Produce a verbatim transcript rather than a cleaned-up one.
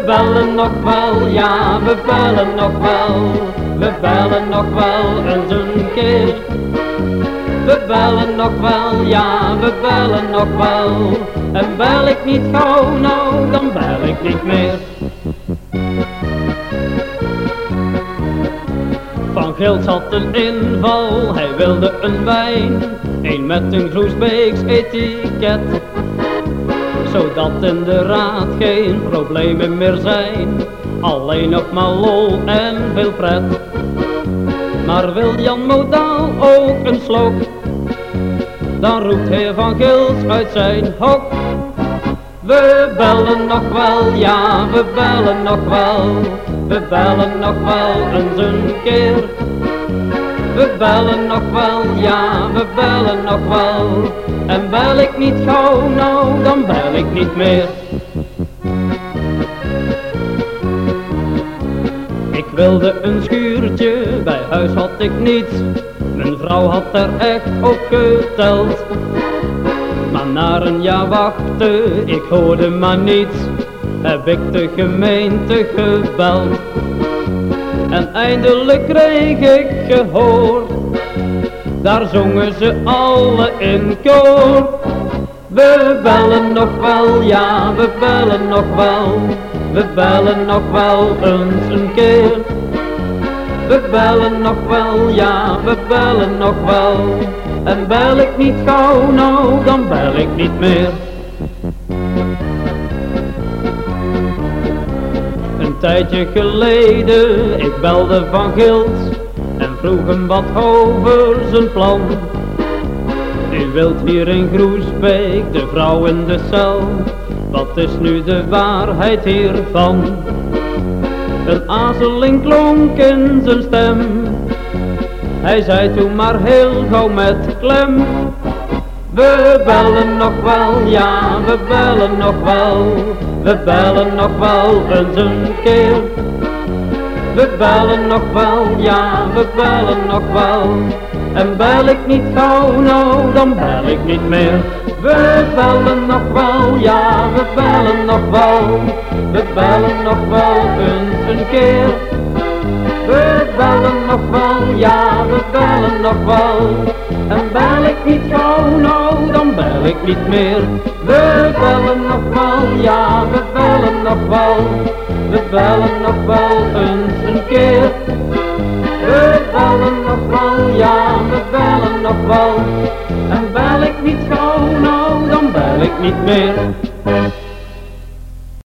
bellen nog wel, ja we bellen nog wel. We bellen nog wel eens een keer. We bellen nog wel, ja we bellen nog wel. En bel ik niet gauw, nou dan bel ik niet meer. Van Gilt had een inval, hij wilde een wijn. Een met een Groesbeeks etiket. Zodat in de raad geen problemen meer zijn. Alleen nog maar lol en veel pret. Maar wil Jan Modaal ook een slok, dan roept heer Van Gilt uit zijn hok. We bellen nog wel, ja we bellen nog wel. We bellen nog wel eens een keer. We bellen nog wel, ja we bellen nog wel. En bel ik niet gauw, nou dan bel ik niet meer. Ik wilde een schuurtje, bij huis had ik niets. Mijn vrouw had er echt op geteld. Maar na een jaar wachten, ik hoorde maar niets, heb ik de gemeente gebeld. En eindelijk kreeg ik gehoor, daar zongen ze alle in koor. We bellen nog wel, ja we bellen nog wel. We bellen nog wel eens een keer. We bellen nog wel, ja we bellen nog wel. En bel ik niet gauw, nou dan bel ik niet meer. Een tijdje geleden, ik belde Van Gilt en vroeg hem wat over zijn plan. U wilt hier in Groesbeek, de vrouw in de cel. Wat is nu de waarheid hiervan? Een aarzeling klonk in zijn stem. Hij zei toen maar heel gauw met klem. We bellen nog wel, ja we bellen nog wel. We bellen nog wel eens een keer. We bellen nog wel, ja we bellen nog wel. En bel ik niet gauw, nou dan bel ik niet meer. We bellen nog wel, ja we bellen nog wel. We bellen nog wel eens een keer. We bellen nog wel, ja we bellen nog wel. En bel ik niet gauw, nou dan bel ik niet meer. We bellen nog wel, ja we bellen nog wel. We bellen nog wel eens een keer. We bellen nog wel, ja we bellen nog wel. En bel ik niet gauw, nou dan bel ik niet meer.